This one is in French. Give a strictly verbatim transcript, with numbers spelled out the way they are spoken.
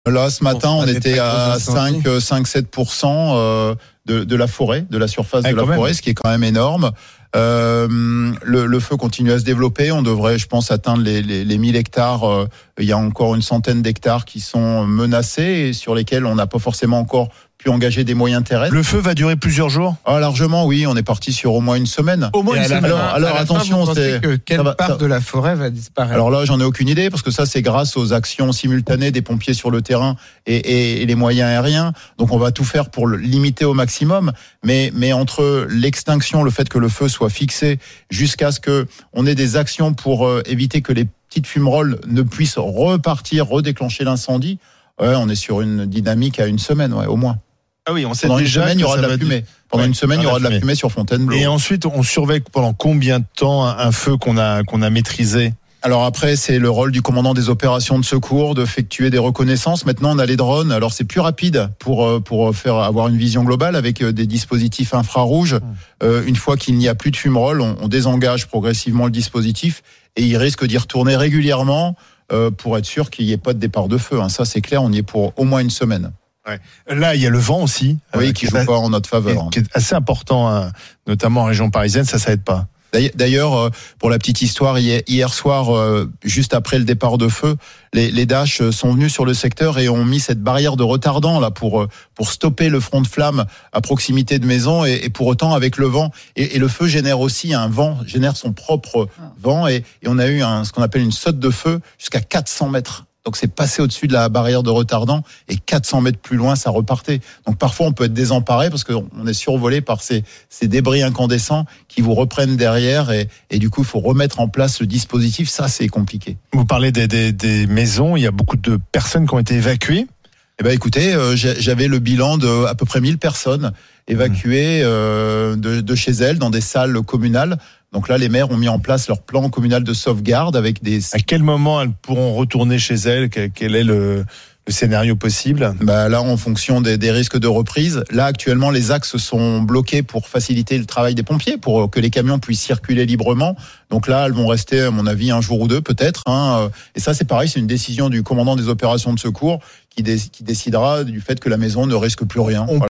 Là, ce matin, on était à cinq à sept pour cent de, de la forêt, de la surface ah, de la forêt, même. Ce qui est quand même énorme. Euh, le, le feu continue à se développer. On devrait, je pense, atteindre les, les, les mille hectares. Euh, il y a encore une centaine d'hectares qui sont menacés et sur lesquels on n'a pas forcément encore pu engager des moyens terrestres. Le feu va durer plusieurs jours ? Ah, largement, oui. On est parti sur au moins une semaine. Au moins une semaine. Alors, alors attention, fin, c'est que quelle va, part ça... de la forêt va disparaître ? Alors là, j'en ai aucune idée parce que ça, c'est grâce aux actions simultanées des pompiers sur le terrain et, et, et les moyens aériens. Donc, on va tout faire pour le limiter au maximum. Mais, mais entre l'extinction, le fait que le feu soit fixé, jusqu'à ce que on ait des actions pour euh, éviter que les petites fumerolles ne puissent repartir, redéclencher l'incendie. Ouais, on est sur une dynamique à une semaine, ouais, au moins. Ah oui, on sait pendant déjà une semaine, il y aura de la dire... fumée. Pendant ouais, une semaine, il y aura de la fumée sur Fontainebleau. Et ensuite, on surveille pendant combien de temps un feu qu'on a, qu'on a maîtrisé ? Alors après, c'est le rôle du commandant des opérations de secours d'effectuer des reconnaissances. Maintenant, on a les drones. Alors c'est plus rapide pour pour faire avoir une vision globale avec des dispositifs infrarouges. Mmh. Euh, une fois qu'il n'y a plus de fumerolles, on, on désengage progressivement le dispositif et il risque d'y retourner régulièrement euh, pour être sûr qu'il n'y ait pas de départ de feu. Hein. Ça, c'est clair. On y est pour au moins une semaine. Ouais. Là, il y a le vent aussi. Oui, euh, qui, qui joue pas en notre faveur. Qui est assez important, hein, notamment en région parisienne. Ça, ça aide pas. D'ailleurs, pour la petite histoire, hier soir, juste après le départ de feu, les, les Dash sont venus sur le secteur et ont mis cette barrière de retardant là pour pour stopper le front de flamme à proximité de maisons et, et pour autant avec le vent et, et le feu génère aussi un vent, génère son propre vent et, et on a eu un, ce qu'on appelle une saute de feu jusqu'à quatre cents mètres. Donc c'est passé au-dessus de la barrière de retardant et quatre cents mètres plus loin, ça repartait. Donc parfois on peut être désemparé parce qu'on est survolé par ces, ces débris incandescents qui vous reprennent derrière et, et du coup il faut remettre en place le dispositif. Ça c'est compliqué. Vous parlez des, des, des maisons, il y a beaucoup de personnes qui ont été évacuées. Eh ben écoutez, euh, j'avais le bilan de à peu près mille personnes évacuées euh, de, de chez elles dans des salles communales. Donc là, les maires ont mis en place leur plan communal de sauvegarde avec des... À quel moment elles pourront retourner chez elles ? Quel est le, le scénario possible ? Bah là, en fonction des, des risques de reprise. Là, actuellement, les axes sont bloqués pour faciliter le travail des pompiers, pour que les camions puissent circuler librement. Donc là, elles vont rester, à mon avis, un jour ou deux peut-être. Hein. Et ça, c'est pareil, c'est une décision du commandant des opérations de secours qui, dé- qui décidera du fait que la maison ne risque plus rien. On